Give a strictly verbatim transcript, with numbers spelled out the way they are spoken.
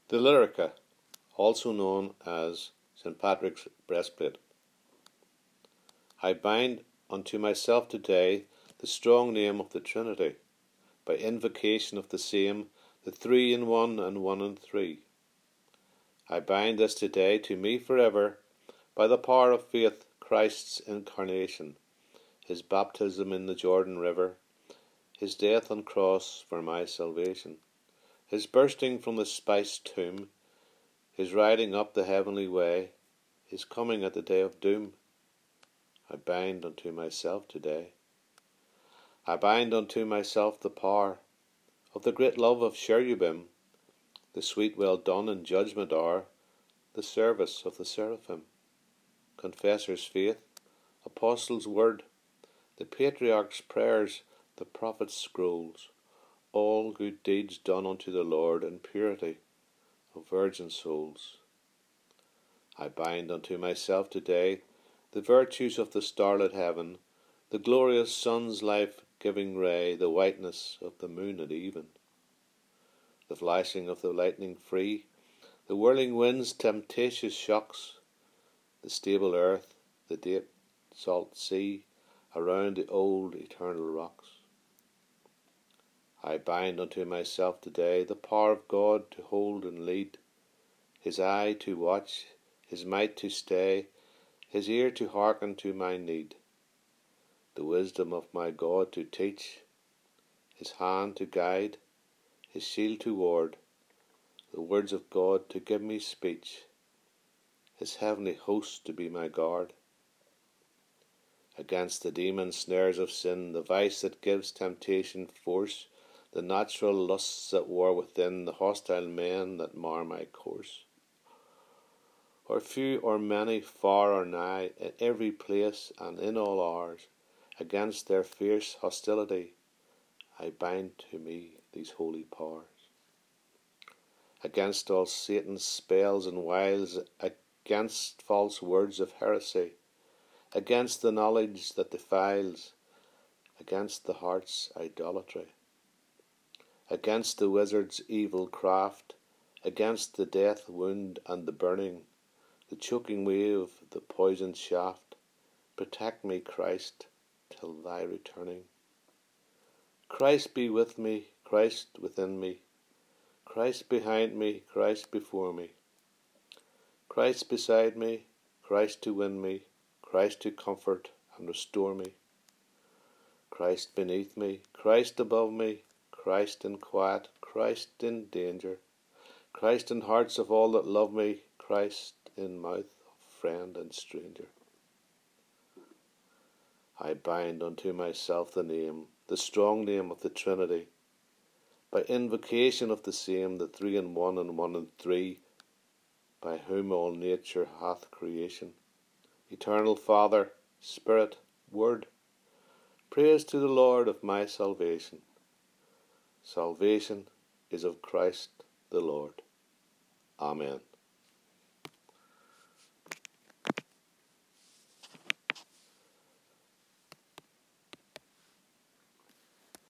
The Lyrica, also known as Saint Patrick's breastplate. I bind unto myself today the strong name of the Trinity, by invocation of the same, the three in one and one in three. I bind this today to me forever, by the power of faith, Christ's incarnation, his baptism in the Jordan River, his death on cross for my salvation, his bursting from the spiced tomb, his riding up the heavenly way, his coming at the day of doom. I bind unto myself today. I bind unto myself the power of the great love of cherubim, the sweet well done in judgment hour, the service of the seraphim, confessor's faith, apostles' word, the patriarch's prayers, the prophet's scrolls, all good deeds done unto the Lord in purity of virgin souls. I bind unto myself today the virtues of the starlit heaven, the glorious sun's life-giving ray, the whiteness of the moon at even, the flashing of the lightning free, the whirling wind's temptatious shocks, the stable earth, the deep salt sea, around the old eternal rocks. I bind unto myself today the power of God to hold and lead, his eye to watch, his might to stay, his ear to hearken to my need, the wisdom of my God to teach, his hand to guide, his shield to ward, the words of God to give me speech, his heavenly host to be my guard. Against the demon snares of sin, the vice that gives temptation force, the natural lusts that war within, the hostile men that mar my course. Or few or many, far or nigh, in every place and in all hours, against their fierce hostility, I bind to me these holy powers. Against all Satan's spells and wiles, against false words of heresy, against the knowledge that defiles, against the heart's idolatry, against the wizard's evil craft, against the death wound and the burning, the choking wave, the poisoned shaft, protect me, Christ, till thy returning. Christ be with me, Christ within me, Christ behind me, Christ before me, Christ beside me, Christ to win me, Christ to comfort and restore me, Christ beneath me, Christ above me, Christ in quiet, Christ in danger, Christ in hearts of all that love me, Christ in mouth of friend and stranger. I bind unto myself the name, the strong name of the Trinity, by invocation of the same, the three in one and one in three, by whom all nature hath creation. Eternal Father, Spirit, Word, praise to the Lord of my salvation. Salvation is of Christ the Lord. Amen.